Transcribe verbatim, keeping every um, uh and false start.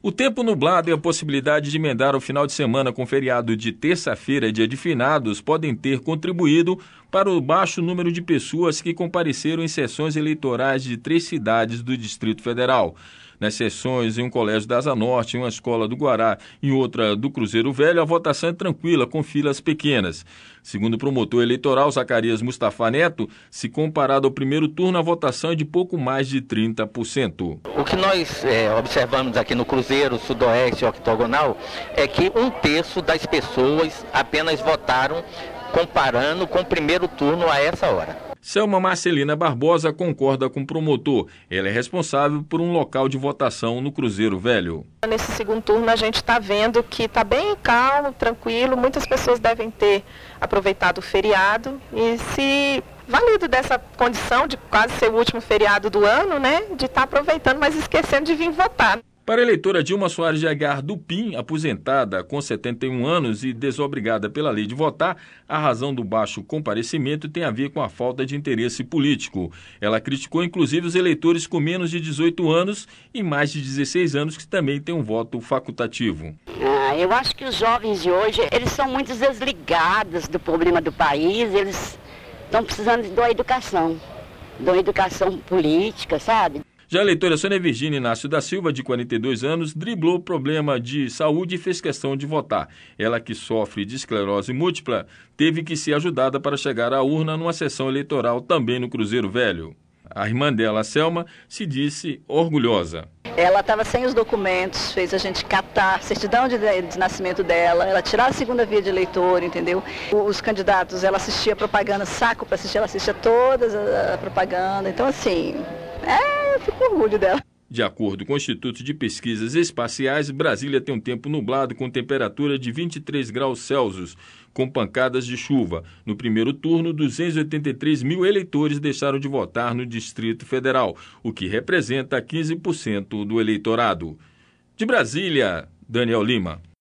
O tempo nublado e a possibilidade de emendar o final de semana com feriado de terça-feira, dia de finados, podem ter contribuído para o baixo número de pessoas que compareceram em sessões eleitorais de três cidades do Distrito Federal. Nas sessões em um colégio da Asa Norte, em uma escola do Guará e outra do Cruzeiro Velho, a votação é tranquila, com filas pequenas. Segundo o promotor eleitoral Zacarias Mustafa Neto, se comparado ao primeiro turno, a votação é de pouco mais de trinta por cento. O que nós é, observamos aqui no Cruzeiro, Sudoeste e Octogonal é que um terço das pessoas apenas votaram comparando com o primeiro turno a essa hora. Selma Marcelina Barbosa concorda com o promotor. Ela é responsável por um local de votação no Cruzeiro Velho. Nesse segundo turno a gente está vendo que está bem calmo, tranquilo. Muitas pessoas devem ter aproveitado o feriado e se valido dessa condição de quase ser o último feriado do ano, né, de estar aproveitando, mas esquecendo de vir votar. Para a eleitora Dilma Soares de Aguiar do Pim, aposentada com setenta e um anos e desobrigada pela lei de votar, a razão do baixo comparecimento tem a ver com a falta de interesse político. Ela criticou inclusive os eleitores com menos de dezoito anos e mais de dezesseis anos que também têm um voto facultativo. Ah, eu acho que os jovens de hoje, eles são muito desligados do problema do país, eles estão precisando de uma educação, de uma educação política, sabe? Já a eleitora Sônia Virgínia Inácio da Silva, de quarenta e dois anos, driblou o problema de saúde e fez questão de votar. Ela, que sofre de esclerose múltipla, teve que ser ajudada para chegar à urna numa sessão eleitoral também no Cruzeiro Velho. A irmã dela, Selma, se disse orgulhosa. Ela estava sem os documentos, fez a gente catar a certidão de, de nascimento dela, ela tirar a segunda via de eleitor, entendeu? Os candidatos, ela assistia a propaganda, saco para assistir, ela assistia todas a, a propaganda. Então, assim, é, eu fico com orgulho dela. De acordo com o Instituto de Pesquisas Espaciais, Brasília tem um tempo nublado com temperatura de vinte e três graus Celsius, com pancadas de chuva. No primeiro turno, duzentos e oitenta e três mil eleitores deixaram de votar no Distrito Federal, o que representa quinze por cento do eleitorado. De Brasília, Daniel Lima.